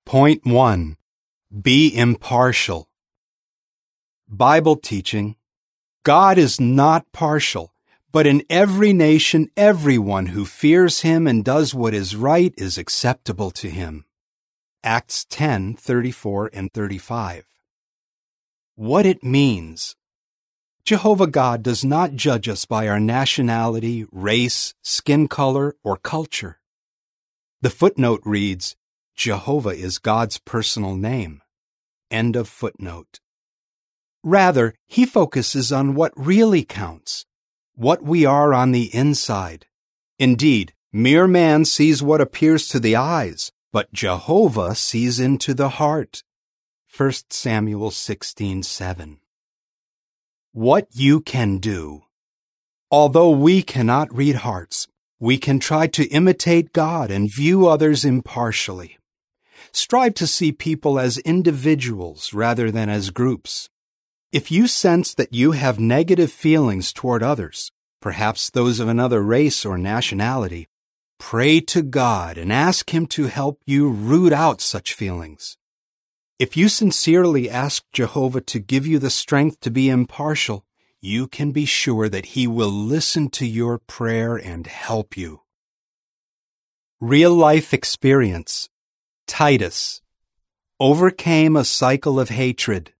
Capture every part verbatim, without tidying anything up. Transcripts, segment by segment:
Point one. Be impartial. Bible teaching. God is not partial, but in every nation, everyone who fears Him and does what is right is acceptable to Him. Acts ten, thirty-four and thirty-five. What it means. Jehovah God does not judge us by our nationality, race, skin color, or culture. The footnote reads, Jehovah is God's personal name. End of footnote. Rather, He focuses on what really counts, what we are on the inside. Indeed, mere man sees what appears to the eyes, but Jehovah sees into the heart. First Samuel sixteen seven. What you can do. Although we cannot read hearts, we can try to imitate God and view others impartially. Strive to see people as individuals rather than as groups. If you sense that you have negative feelings toward others, perhaps those of another race or nationality, pray to God and ask Him to help you root out such feelings. If you sincerely ask Jehovah to give you the strength to be impartial, you can be sure that He will listen to your prayer and help you. Real-life experience. Titus overcame a cycle of hatred.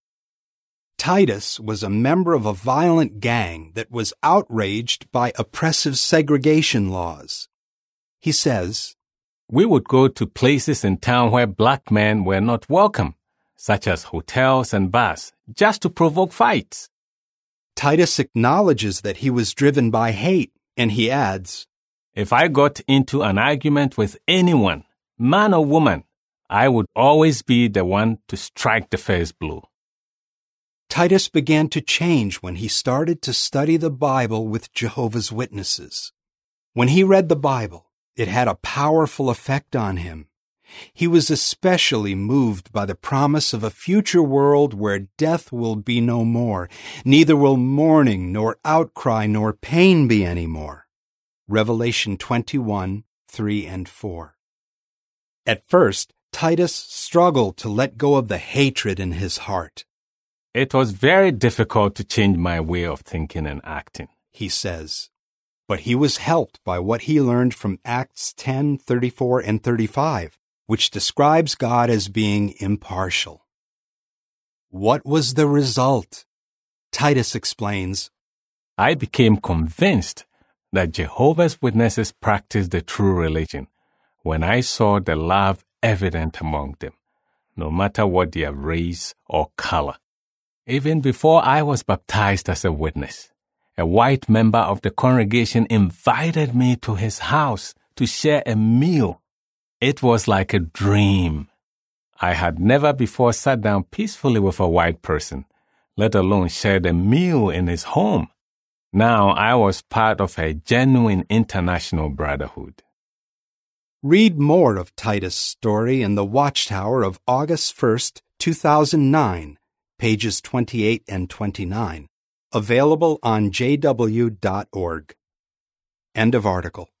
Titus was a member of a violent gang that was outraged by oppressive segregation laws. He says, We would go to places in town where black men were not welcome, such as hotels and bars, just to provoke fights. Titus acknowledges that he was driven by hate, and he adds, If I got into an argument with anyone, man or woman, I would always be the one to strike the first blow. Titus began to change when he started to study the Bible with Jehovah's Witnesses. When he read the Bible, it had a powerful effect on him. He was especially moved by the promise of a future world where death will be no more, neither will mourning, nor outcry, nor pain be any more. Revelation twenty-one, three and four. At first, Titus struggled to let go of the hatred in his heart. It was very difficult to change my way of thinking and acting, he says. But he was helped by what he learned from Acts ten, thirty-four and thirty-five, which describes God as being impartial. What was the result? Titus explains, I became convinced that Jehovah's Witnesses practiced the true religion when I saw the love evident among them, no matter what their race or color. Even before I was baptized as a witness, a white member of the congregation invited me to his house to share a meal. It was like a dream. I had never before sat down peacefully with a white person, let alone shared a meal in his home. Now I was part of a genuine international brotherhood. Read more of Titus' story in the Watchtower of August first, two thousand nine, pages twenty-eight and twenty-nine, available on j w dot org. End of article.